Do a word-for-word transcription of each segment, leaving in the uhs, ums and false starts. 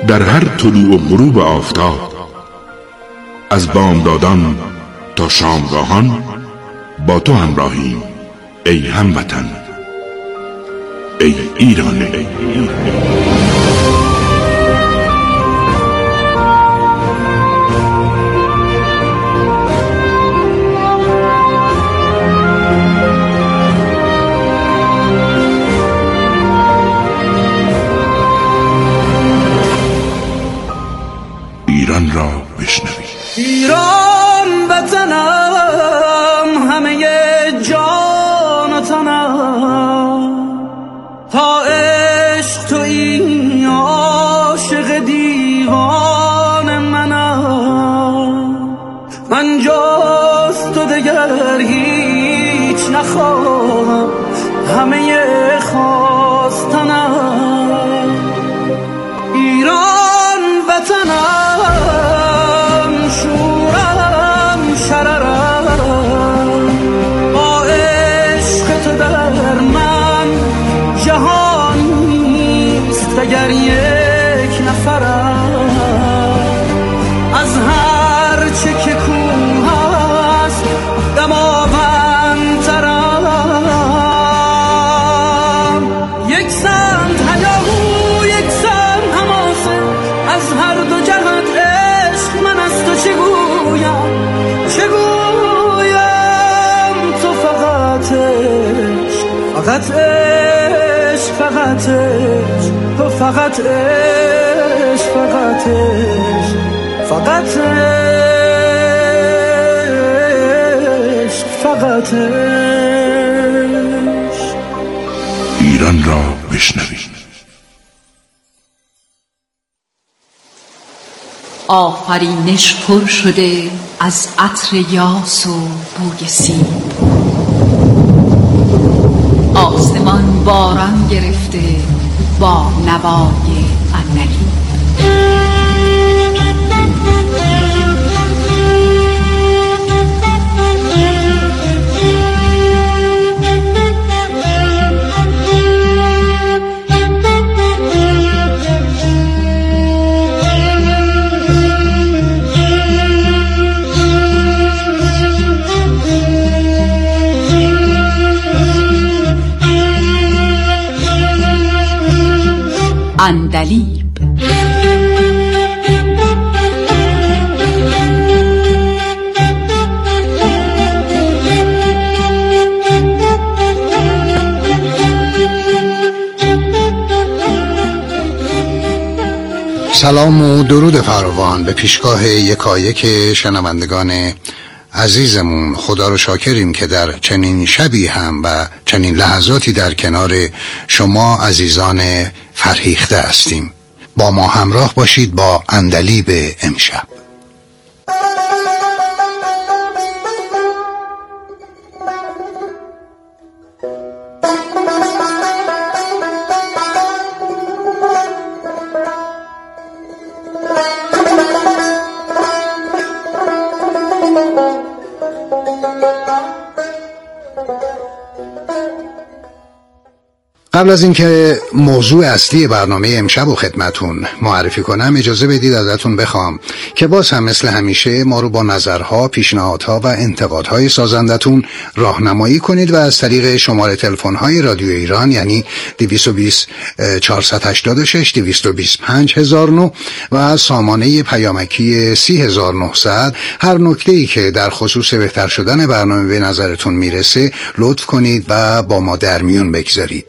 در هر طلوع و غروب آفتاب، از بامدادان تا شامگاهان با تو همراهیم ای هموطن، ای ایران. ای ایران. ایران را بشنوید. ایران وطنم، همه جان و تنم، تا عشق تو این عاشق دیوان منم. من جز تو دگر هیچ نخواهم، همه خواستنم. ایران وطنم، شورم شررم، با عشق تو در من جهان نیست اگر یک نفرم. از هر چه که کوه هست دماوندترم. یک سمت هیاهو یک سمت حماسه، از هر دو جهت عشق من از تو چه گویم چه گویم. تو فقط عشق، فقط عشق، فقط عشق، تو فقط عشق، فقط عشق، فقط عشق، فقط عشق. ایران را بشنوید. آفرینش پر شده از عطر یاس و بوی سیب، آسمان باران گرفته با نوای عندلیب. عندلیب. سلام و درود فراوان به پیشگاه یکایک شنوندگان عزیزمون. خدا رو شاکریم که در چنین شبی هم و چنین لحظاتی در کنار شما عزیزان فرهیخته هستیم. با ما همراه باشید با عندلیب امشب. قبل از اینکه موضوع اصلی برنامه امشب و خدمتون معرفی کنم، اجازه بدید ازتون بخوام که باز هم مثل همیشه ما رو با نظرها، پیشنهادها و انتقادهای سازندتون راهنمایی کنید و از طریق شماره تلفن‌های رادیو ایران یعنی دویست و بیست چهارصد و هشتاد و شش دویست و بیست پنج هزار و نه و سامانه پیامکی سی هزار و نهصد هر نکته‌ای که در خصوص بهتر شدن برنامه به نظرتون میرسه لطف کنید و با ما در میون بگذارید.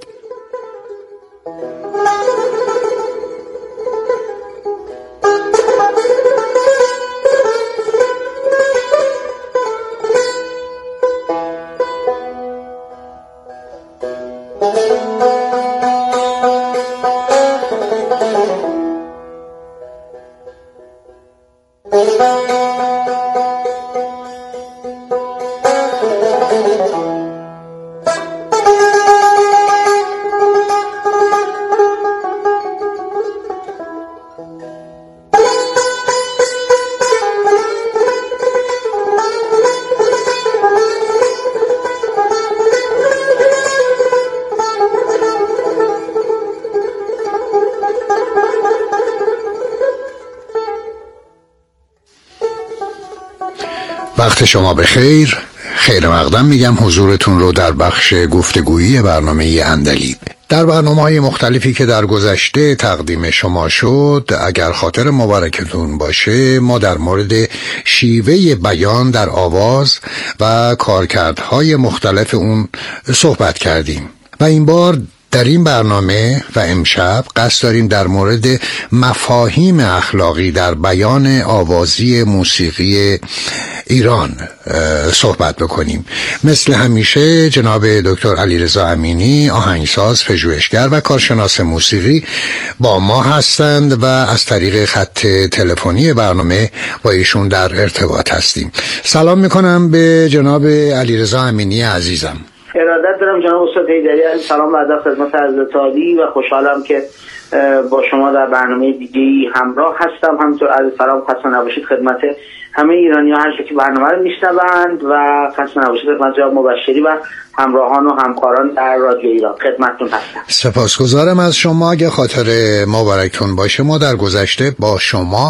وقت شما بخیر. خیر مقدم میگم حضورتون رو در بخش گفتگویی برنامه عندلیب. در برنامه‌های مختلفی که در گذشته تقدیم شما شد، اگر خاطر مبارکتون باشه، ما در مورد شیوه بیان در آواز و کارکردهای مختلف اون صحبت کردیم و این بار در این برنامه و امشب قصد داریم در مورد مفاهیم اخلاقی در بیان آوازی موسیقی ایران صحبت بکنیم. مثل همیشه جناب دکتر علیرضا امینی، آهنگساز، پژوهشگر و کارشناس موسیقی با ما هستند و از طریق خط تلفنی برنامه با ایشون در ارتباط هستیم. سلام میکنم به جناب علیرضا امینی عزیزم. ارادت دارم جناب استاد حیدری. سلام و ادب خدمت حضرت عالی و خوشحالم که با شما در برنامه دیگه‌ای همراه هستم. همینطور عرض سلام خسته نباشید خدمت همه ایرانی‌ها هر که برنامه رو میشنوند و خسته نباشید خدمت جناب مبشری و همراهان و همکاران در رادیو ایران. خدمتتون هستم. سپاسگزارم از شما. اگه خاطر مبارکتون باشه، ما در گذشته با شما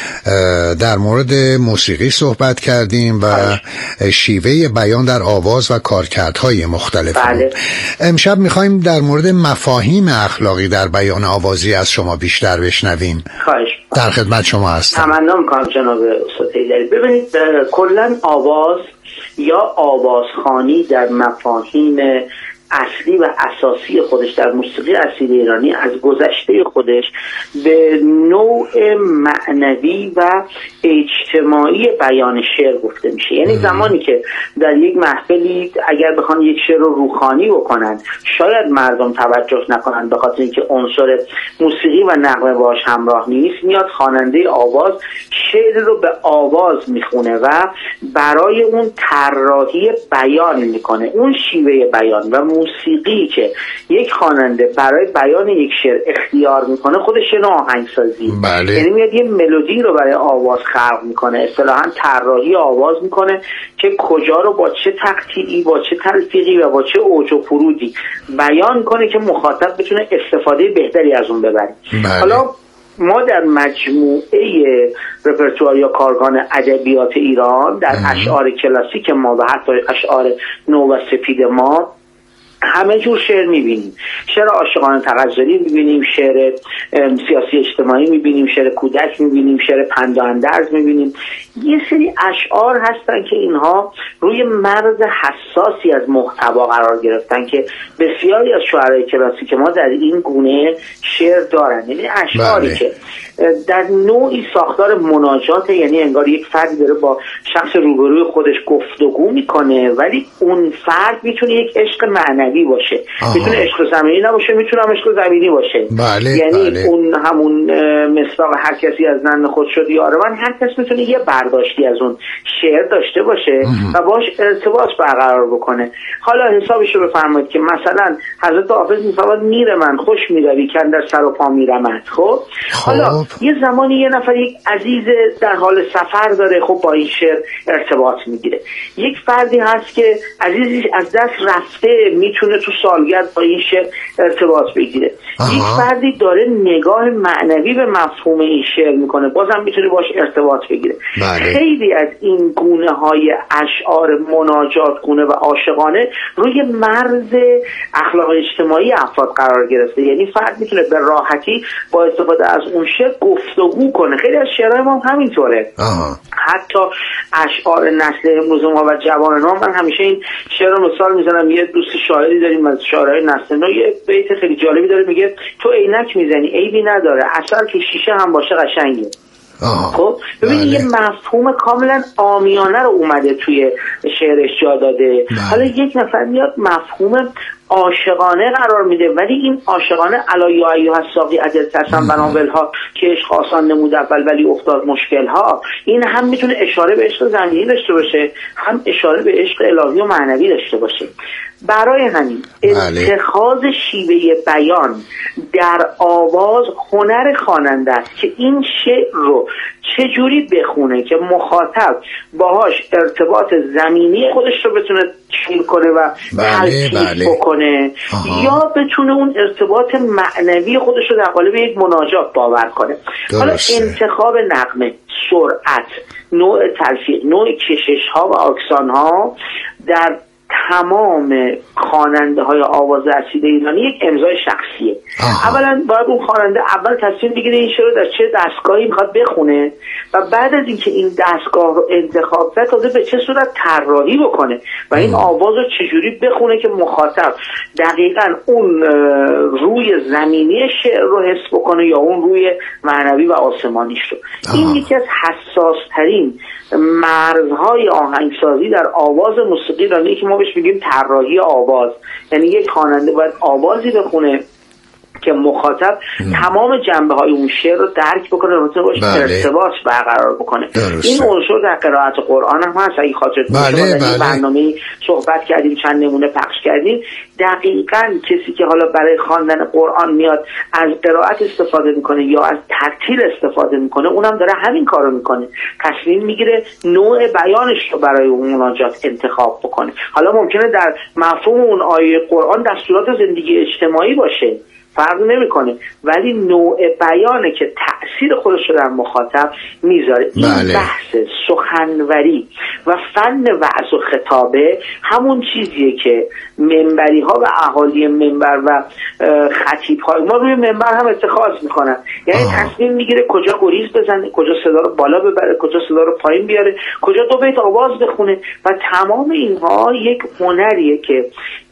در مورد موسیقی صحبت کردیم و شیوه بیان در آواز و کارکردهای مختلف. بله. امشب میخوایم در مورد مفاهیم اخلاقی در بیان آوازی از شما بیشتر بشنویم. خواهش در خدمت شما هستم. تمنا می‌کنم جناب استاد حیدری. ببینید کلاً آواز یا آوازخوانی در مفاهیم اصلی و اساسی خودش در موسیقی اصیل ایرانی از گذشته خودش به نوع معنوی و اجتماعی بیان شعر گفته میشه. یعنی زمانی که در یک محفلی اگر بخوان یک شعر رو روخوانی بکنن، شاید مردم توجه نکنن به خاطر اینکه عنصر موسیقی و نغمه باش همراه نیست، میاد خواننده آواز شعر رو به آواز میخونه و برای اون طراحی بیان میکنه. اون شیوه بیان و موسیقی که یک خواننده برای بیان یک شعر اختیار میکنه خودش نوع آهنگسازی. بله. یعنی میاد یه ملودی رو برای آواز خلق میکنه، اصطلاحاً طراحی آواز میکنه که کجا رو با چه تقطیعی، با چه تلفیقی و با چه اوج و فرودی بیان کنه که مخاطب بتونه استفاده بهتری از اون ببره. بله. حالا ما در مجموعه رپرتوار یا کارگان ادبیات ایران در اشعار کلاسیک ما و حتی اشعار نو و سپید ما همه جور شعر میبینیم. شعر عاشقانه تغزلی میبینیم، شعر سیاسی اجتماعی میبینیم، شعر کودک میبینیم، شعر پند و اندرز میبینیم. یه سری اشعار هستن که اینها روی مرز حساسی از محتوا قرار گرفتن که بسیاری از شعرهای کلاسیک ما در این گونه شعر دارن. یعنی اشعاری بله. که در نوعی ساختار مناجات، یعنی انگار یک فردی داره با شخص روبروی خودش گفتگو میکنه، ولی اون فرد میتونه یک عشق معنوی باشه. آها. میتونه عشق زمینی نباشه، میتونه هم عشق زمینی باشه. بله، یعنی بله. اون همون مصداق هر کسی از نن خود شد یاره من، هر کس میتونه یه برداشتی از اون شعر داشته باشه و باش ارتباط برقرار بکنه. حالا حسابشو بفرمایید که مثلا حضرت حافظ میفرماد میره من خوش میروی که در سر و پا میرمد. خب حالا یه زمانی یه نفر یک عزیز در حال سفر داره، خب با این شعر ارتباط میگیره. یک فردی هست که عزیزی از دست رفته، میتونه تو سالگرد با این شعر ارتباط بگیره. یک فردی داره نگاه معنوی به مفهوم این شعر میکنه، بازم میتونه باش ارتباط بگیره. بله. خیلی از این گونه های اشعار مناجات گونه و عاشقانه روی مرز اخلاق اجتماعی افراد قرار گرفته. یعنی فرد میتونه به راحتی با استفاده از اون شعر گفتگو کنه. خیلی از شعرهای ما همینطوره. آه. حتی اشعار نسل امروز ما و جوان ما، من همیشه این شعر رو مثال میزنم. یه دوست شاعری داریم از شاعرای نسل نو، یه بیت خیلی جالبی داره، میگه تو عینک میزنی عیبی نداره، اصلا تو شیشه هم باشه قشنگه. خب ببینید یه مفهوم کاملا عامیانه رو اومده توی شعرش جا داده. بله. حالا یک نفر میاد مفهوم عاشقانه قرار میده، ولی این عاشقانه الا یا ایها الساقی عجل تسم بناولها که عشق آسان نمود اول ولی افتاد مشکلها، این هم میتونه اشاره به عشق زمینی داشته باشه، هم اشاره به عشق الهی و معنوی داشته باشه. برای همین اتخاذ شیوه بیان در آواز هنر خواننده است که این شعر رو چجوری بخونه که مخاطب باهاش ارتباط زمینی خودش رو بتونه تشکیل کنه و تلکیف بکنه، یا بتونه اون ارتباط معنوی خودش رو در قالب یک مناجات باور کنه. حالا انتخاب نغمه، سرعت، نوع تلفیق، نوع کشش ها و آکسان ها در تمام خواننده های آواز اصیل ایرانی یک امضای شخصیه. آه. اولا باید اون خواننده اول تصمیم بگیره این شعر رو در چه دستگاهی میخواد بخونه و بعد از اینکه این دستگاه رو انتخاب کرد تازه به چه صورت طراحی بکنه و این آواز رو چجوری بخونه که مخاطب دقیقاً اون روی زمینی شعر رو حس بکنه یا اون روی معنوی و آسمانیش رو. آه. این یکی از حساس ترین مرزهای آهنگسازی در آواز موسیقی ایرانی که ما بهش میگیم طراحی آواز. یعنی یک خواننده باید آوازی بخونه که مخاطب تمام جنبه های اون شعر رو درک بکنه و باش ارتباط برقرار بکنه. درسته. این عنصر در قرائت قرآن هم هست. اگه خاطرت باشه در برنامه صحبت کردیم، چند نمونه پخش کردیم. دقیقاً کسی که حالا برای خواندن قرآن میاد از قرائت استفاده میکنه یا از ترتیل استفاده میکنه، اونم داره همین کارو میکنه. تصمیم میگیره نوع بیانش رو برای اون مناجات انتخاب بکنه. حالا ممکنه در مفهوم اون آیه قرآن دستورات زندگی اجتماعی باشه، فرق نمیکنه، ولی نوع بیانه که تأثیر خودش رو در مخاطب میذاره. این بله. بحث سخنوری و فن وعظ و خطابه همون چیزیه که منبری ها و اهالی منبر و خطیب های ما روی منبر هم اتخاذ میکنن. یعنی آه. تصمیم میگیره کجا گریز بزنه، کجا صدا رو بالا ببره، کجا صدا رو پایین بیاره، کجا دو بیت آواز بخونه و تمام اینها یک هنریه که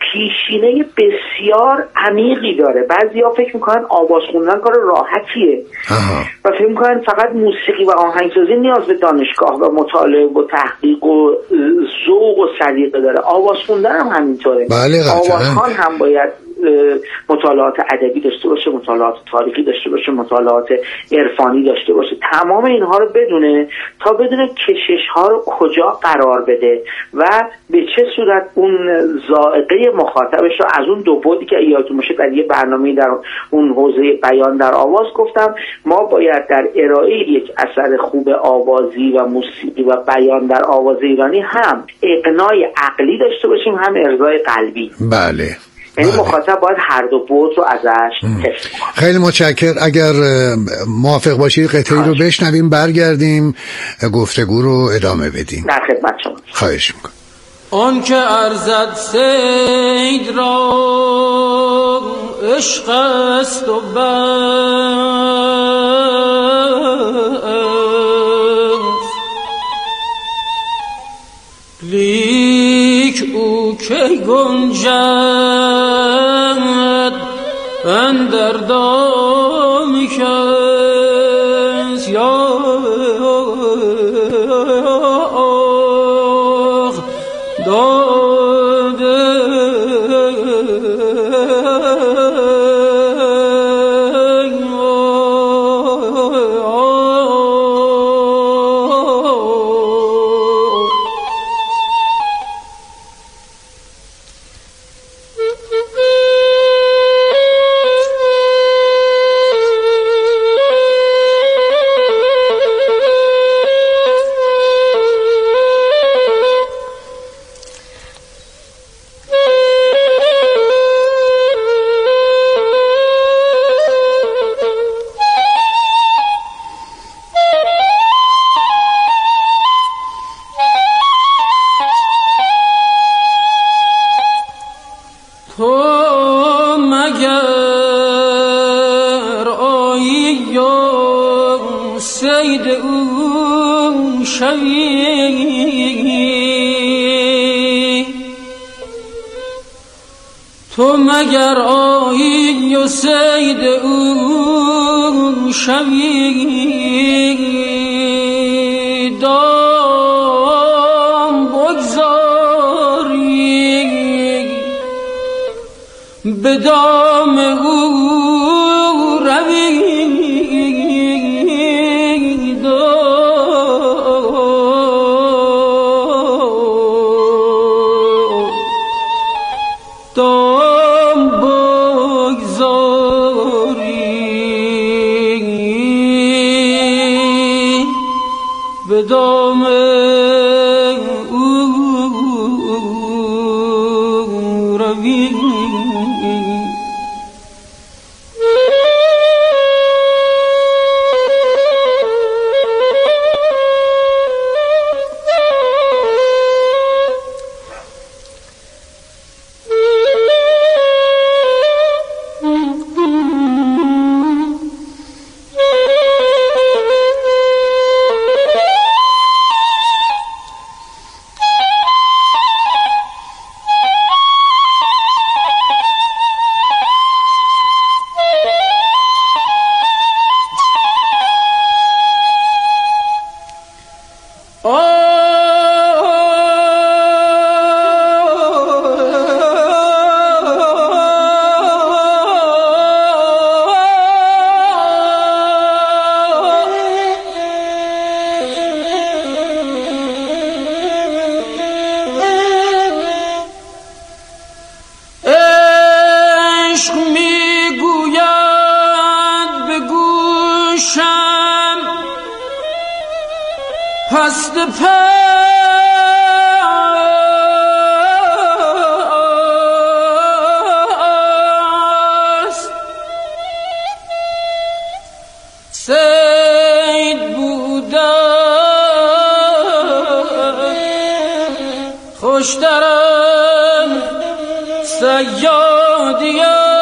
پیشینه بسیار عمیقی داره. بعضیا فکر میکنن آواز خوندن کار راحتیه آه. و فکر میکنن فقط موسیقی و آهنگسازی نیاز به دانشگاه و مطالعه و تحقیق و ذوق و سلیقه داره. آواز خوندن هم همینطوره. بله آوازخوان هم باید مطالعات ادبی داشته باشه، مطالعات تاریخی داشته باشه، مطالعات عرفانی داشته باشه. تمام اینها رو بدونه تا بدونه کشش ها رو کجا قرار بده و به چه صورت اون ذائقه مخاطبش رو از اون دو بعدی که یادتون باشه در یه برنامه در اون حوزه بیان در آواز گفتم، ما باید در ارائه یک اثر خوب آوازی و موسیقی و بیان در آواز ایرانی هم اقناع عقلی داشته باشیم، هم ارضای قلبی. بله. یعنی مخاطب باید هر دو بعد رو ازش حس کنه. خیلی متشکرم. اگر موافق باشید قطعی رو بشنویم، برگردیم گفتگو رو ادامه بدیم. در خدمت شما. خواهش میکنم. آن که ارزد سید را عشق است و بس، لیک او که گنجد اندر دام کس یا داده تو مگر آیی و سید او شوی، دام بگذاری به دام او روی، دام بگذاری به دام او روی. دست پست سید بودن خوشترم سیادی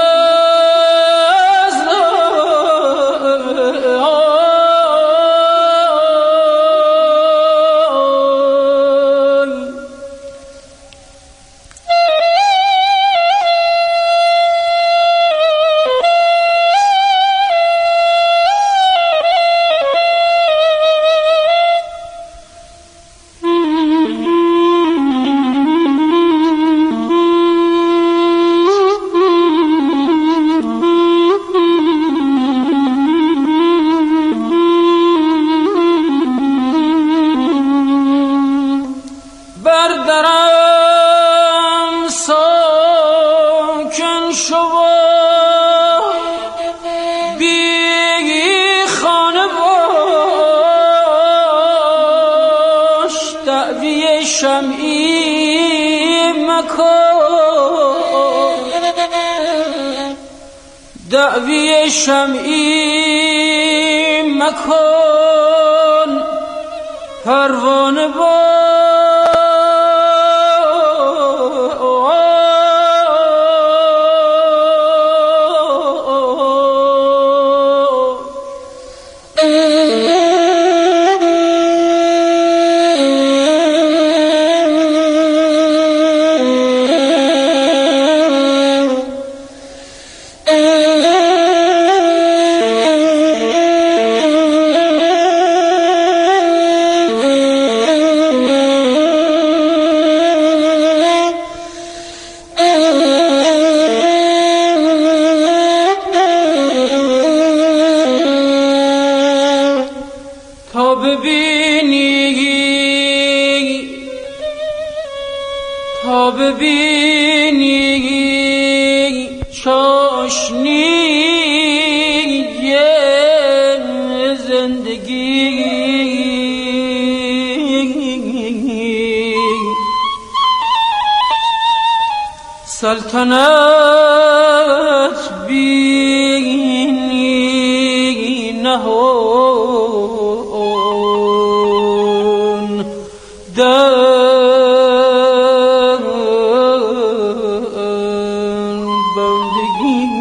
بردرم ساکن شوا بی خانه باش دعوی شمعی مکن دعوی شمعی مکن پروانه باش تا ببینی تا ببینی چاشنی زندگی سلطنت بینی نهون در بندگی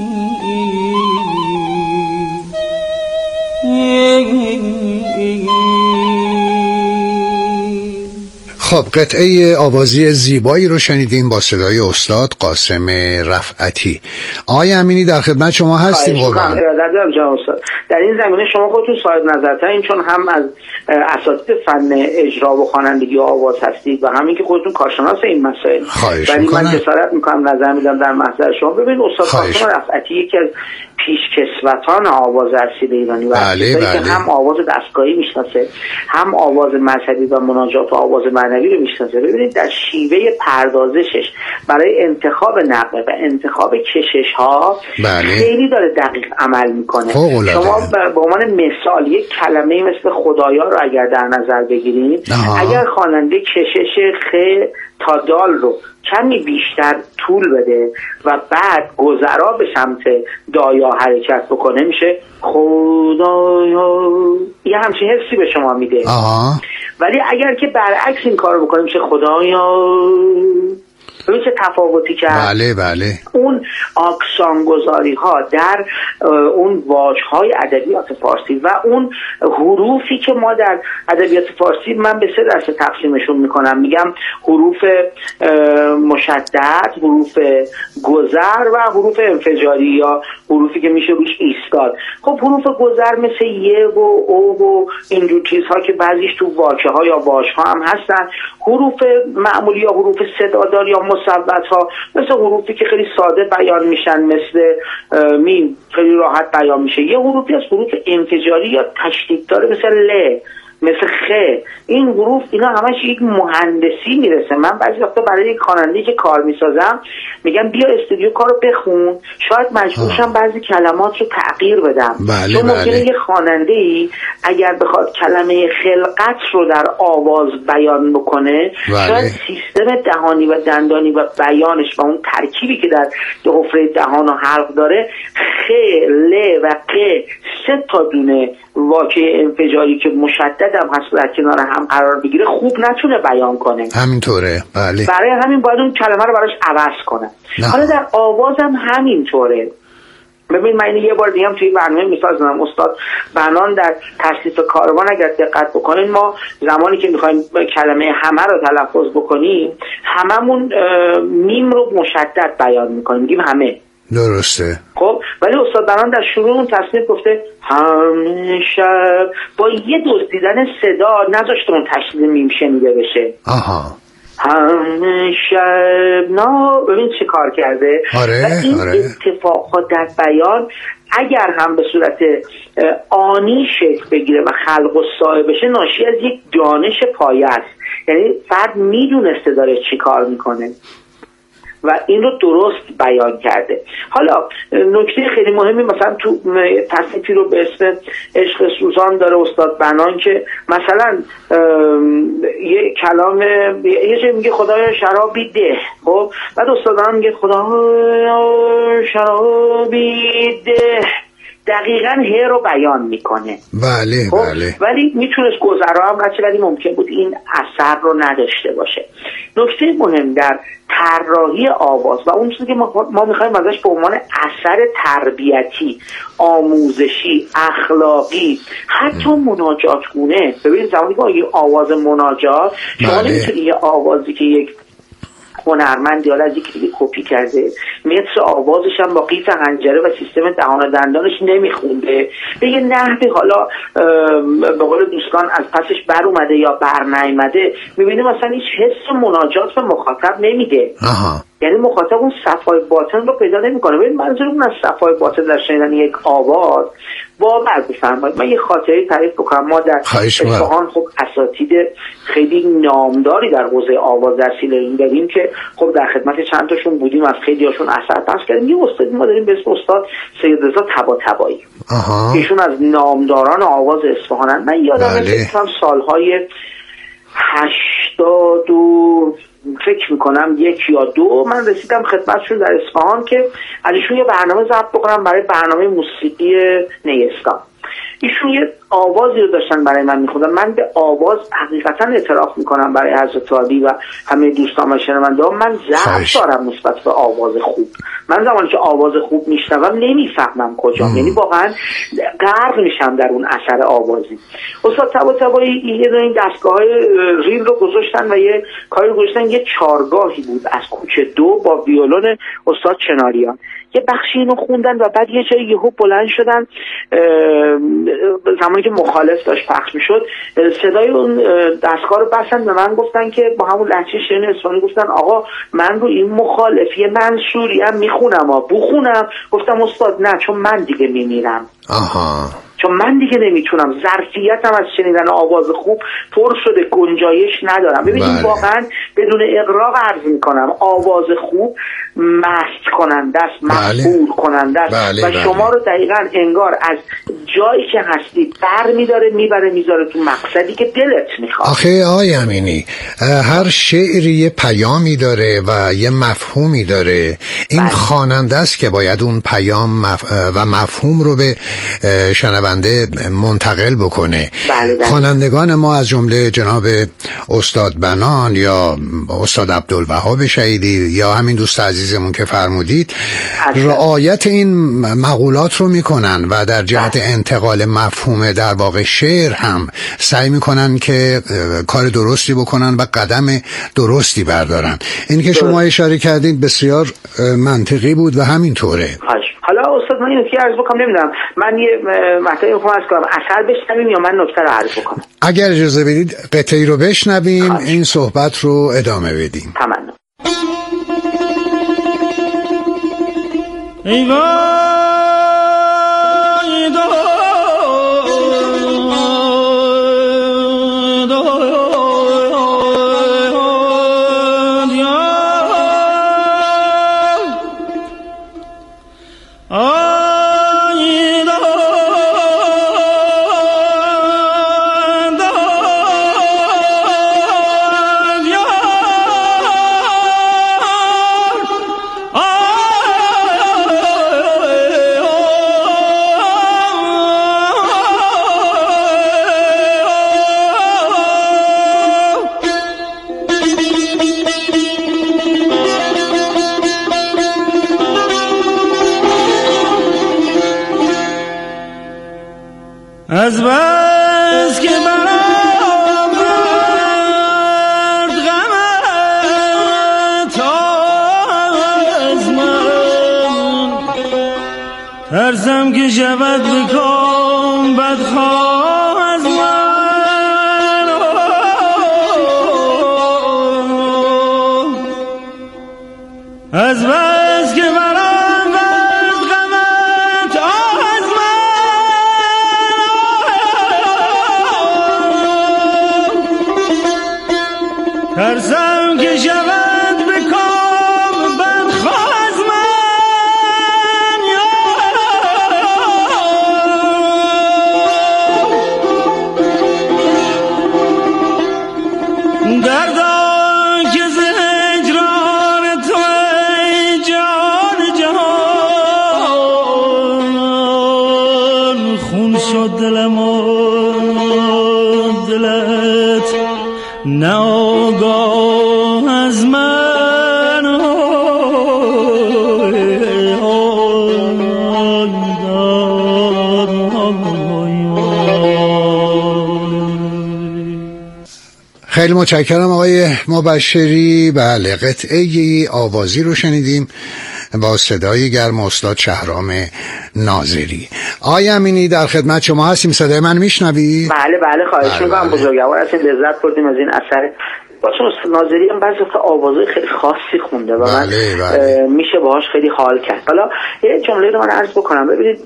خب قطعه آوازی زیبایی رو شنیدیم با صدای استاد قاسم رفعتی. آقای امینی در خدمت شما هستیم. قربان در این زمینه شما خودتون صاحب نظرترین، چون هم از اساتید فن اجرا و خوانندگی و آواز هستید و همین که خودتون کارشناس این مسائل. ولی من جسارت میکنم نظر میدم در محضر شما. ببینید استاد قاسم رفعتی یکی از پیشکسوتان آواز اصیل ایرانی و بله بله. که هم آواز دستگاهی میشناسه، هم آواز مذهبی و مناجات و آواز معنوی رو میشناسه. ببینید در شیوه پردازشش برای انتخاب نغمه و انتخاب کشش ها بله. خیلی داره دقیق عمل میکنه. شما به عنوان مثال یک کلمه مثل خدایا رو اگر در نظر بگیریم، اگر خواننده کشش خ تا دال رو کمی بیشتر طول بده و بعد گذرا به سمت دایا حرکت بکنه میشه خدایا، یه همچین حسی به شما میده. آها. ولی اگر که برعکس این کار بکنه میشه خدایا. ببین چه تفاوتی کرد. بله بله. اون آکسانگذاری ها در اون واژهای ادبیات فارسی و اون حروفی که ما در ادبیات فارسی، من به سه دسته تقسیمشون میکنم، میگم حروف مشدد، حروف گذر و حروف انفجاری یا حروفی که میشه روش ایستاد. خب حروف گذر مثل ی و او و اینجور چیزها که بعضیش تو واژه ها یا واژه ها هم هستن. حروف معمولی یا حروف صدادار یا مصوت ها مثل حروفی که خیلی ساده بیان میشن، مثل میم خیلی راحت بیان میشه. یه حروفی از حروف انفجاری یا تشدید داره مثل ل، مثل خ، این حروف اینا همش یک مهندسی میرسه. من بعضی وقتا برای یک خواننده که کار میسازم میگم بیا استودیو کارو بخون، شاید مجبورشم بعضی کلمات رو تغییر بدم. بله چون ممکنه بله. یه خواننده‌ای اگر بخواد کلمه خلقت رو در آواز بیان بکنه، بله. شاید سیستم دهانی و دندانی و بیانش و اون ترکیبی که در حفره دهان و حلق داره، خ، ل و ق، سه تا دونه واژه انفجاری که مشدد هم هست در کنار هم قرار بگیره خوب نتونه بیان کنه. همینطوره. بله. برای همین باید اون کلمه رو براش عوض کنه. حالا در آواز هم همینطوره. ببین من یه بار دیگه هم توی برنامه مثال زدم، استاد بنان در تصنیف کاروان اگر دقت بکنین، ما زمانی که میخوایم کلمه همه رو تلفظ بکنیم هممون میم رو مشدد بیان میکنیم، میگیم همه. درسته. خب ولی استاد بنان در شروع اون تصنیف گفته همه شب، با یه دزدیدن صدا نذاشته اون تشدید میم شنیده بشه. آها. همه شب نا، ببین چه کار کرده. آره و این آره. اتفاقات در بیان اگر هم به صورت آنی شکل بگیره و خلق و سایه بشه، ناشی از یک دانش پایه است. یعنی فرد میدونسته داره چی کار میکنه و این رو درست بیان کرده. حالا نکته خیلی مهمی مثلا تو تصنیفی رو به اسم عشق سوزان داره استاد بنان که مثلا یه کلام یه جایی میگه خدایا شرابی ده، خب بعد استاد بنان میگه خدایا شرابی ده، دقیقاً ه رو بیان میکنه. بله خب؟ بله. ولی میتونست گذرا هم بچه، ولی ممکن بود این اثر رو نداشته باشه. نکته مهم در طراحی آواز و اون چیزی که ما, ما میخوایم ازش به عنوان اثر تربیتی، آموزشی، اخلاقی، حتی مناجات گونه. ببینید زمانی که ما یه آواز مناجات، شما بله. نمیتونی یه آوازی که یک هنرمند یا از یکی دیگه کپی کرده متر آوازش هم با قیف حنجره و سیستم دهان و دندانش نمیخونده به یه نحوی حالا به قول دوستان از پسش بر اومده یا بر نیامده، میبینه مثلا هیچ حس مناجات به مخاطب نمیده. آها. یعنی مخاطب اون صفای باطن رو پیدا نمیکنه. ببین منظورم از صفای باطن در شنیدن یک آواز باور بفرمایید. من یه خاطره تعریف بکنم. ما در اصفهان خب اساتید خیلی نامداری در حوزه آواز در سیلرین داریم که خب در خدمت چند تاشون بودیم، از خیلی هاشون اثر پس کردیم. یه استاد ما داریم به اسم استاد سید رضا طباطبایی. ایشون از نامداران آواز اصفهانن. من یادم میاد سالهای هشتاد و فکر میکنم یک یا دو من رسیدم خدمتشون در اصفهان که ازشون یه برنامه ضبط بکنم برای برنامه موسیقی نیستان. ایشون یه آوازی رو داشتن برای من میخوندن. من به آواز حقیقتا اعتراف میکنم برای حضرت عالی و همه دوستان و شنونده‌ها، من ضعف دارم نسبت به آواز خوب. من زمانی که آواز خوب میشنوم نمیفهمم کجام، یعنی واقعا غرق میشم در اون اثر آوازی. استاد طباطبایی یه دونه این دستگاه‌های ریل رو گذاشتن و یه کاری رو گذاشتن، یه چارگاهی بود از کوچه دو با ویولون استاد چناریان. یه بخشی اینو خوندن و بعد یه جایی یهو بلند شدن، زمانی که مخالف داشت پخش میشد صدای اون دستگاه رو بستن به من، گفتن که با همون لهجه شیرین اصفهانی گفتن آقا من رو این مخالفی منصوری هم میخونم ها بخونم. گفتم استاد نه، چون من دیگه میمیرم. آها. چون من دیگه نمیتونم، ظرفیتم از شنیدن آواز خوب پر شده، گنجایش ندارم. ببینید واقعا بدون اغراق عرض میکنم آواز خوب مست کننده است، مخبور کننده است و بله. شما رو دقیقاً انگار از جایی که هستی بر میداره میبره میذاره تو مقصدی که دلت میخواد. آخه آقای امینی هر شعری یه پیامی داره و یه مفهومی داره. این بله. خواننده است که باید اون پیام مف... و مفهوم رو به شنونده منتقل بکنه. بله بله. خوانندگان ما از جمله جناب استاد بنان یا استاد عبدالوهاب شهیدی یا همین دوست عزیزمون که فرمودید رعایت این مقولات رو میکنن و در جهت انتقال مفهوم در واقع شعر هم سعی میکنن که کار درستی بکنن و قدم درستی بردارن. این که شما اشاره کردید بسیار منطقی بود و همینطوره. حالا استاد من نکته عرض بکنم، نمیدونم من یه مطلبی میخوام عرض کنم، اثر بشنویم یا من نکته رو عرض بکنم؟ اگر اجازه بدید قطعی رو بشنویم خواهش. این صحبت رو ادامه بدیم. تمام. ای وای دو ترسم که شود بکن بدخواه از من، از بس که برام بس غمت از من، ترسم که شود بکن بدخواه از من، دردان که ز هجران تو ای جان جهان، خون شد دلم و دلت ناگاه از من، خیلی متشکرم آقای مبشری. بله، قطعه آوازی رو شنیدیم با صدای گرم استاد شهرام ناظری. آقای امینی در خدمت شما هستیم، صدای من میشنوی؟ بله بله خواهش میکنم بزرگوار، از این لذت بردیم از این اثر. باشون استاد ناظری هم بعضی وقتا آوازهای خیلی خاصی خونده و من بله بله. میشه باهاش خیلی حال کرد. حالا یه جمله رو من عرض بکنم. ببینید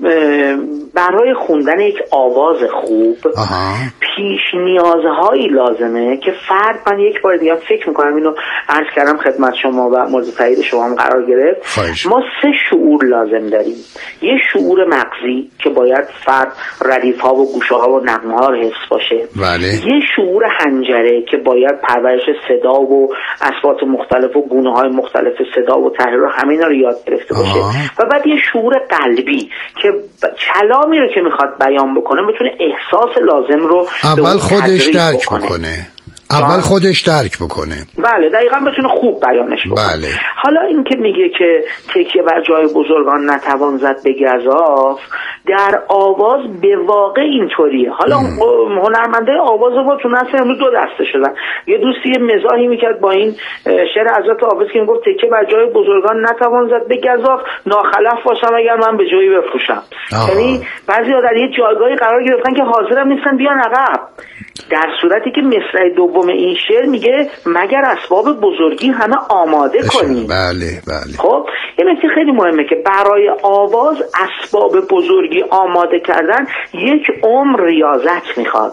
برای خوندن یک آواز خوب آها. پیش نیازهایی لازمه که فرد، من یک بار دیگه فکر میکنم اینو عرض کردم خدمت شما و مورد تایید شما هم قرار گرفت. خواهش. ما سه شعور لازم داریم. یه شعور مغزی که باید فرد ردیف ها و گوشه ها و نغمه ها رو حفظ باشه. بله. یه شعور حنجره که باید پرورش صدا و اصوات مختلف و گونه های مختلف صدا و تحریر همین رو یاد گرفته باشه. آه. و بعد یه شعور قلبی که کلامی رو که میخواد بیان بکنه بتونه احساس لازم رو اول خودش درک بکنه, بکنه. اول خودش درک بکنه. بله دقیقاً بتونه خوب بیانش بکنه. بله. حالا این که میگه که تکیه بر جای بزرگان نتوان زد به گزاف، در آواز به واقع اینطوریه. حالا هنرمنده آواز ما تو نسل امروز دو دسته شدن. یه دوستی یه مزاحی میکرد با این شعر حضرت حافظ که میگفت تکیه بر جای بزرگان نتوان زد به گزاف، ناخلف باشم اگر من به جایی بفروشم. یعنی بعضی‌ها در یه جایگاهی قرار گرفتن که حاضرم نیستن بیان عقب، در صورتی که مصرع دوم این شعر میگه مگر اسباب بزرگی همه آماده کنیم. بله بله. خب این نکته خیلی مهمه که برای آواز اسباب بزرگی آماده کردن یک عمر ریاضت میخواد.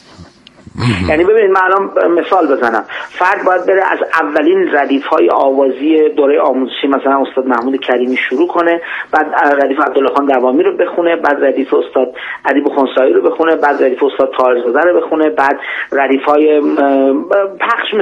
یعنی ببینید من الان مثال بزنم، فرد باید بره از اولین ردیف‌های آوازی دوره آموزشی مثلا استاد محمود کریمی شروع کنه، بعد ردیف عبدالله خان دوامی رو بخونه، بعد ردیف استاد ادیب خنسایی رو بخونه، بعد ردیف استاد طاهرزاده رو بخونه، بعد ردیف‌های پخش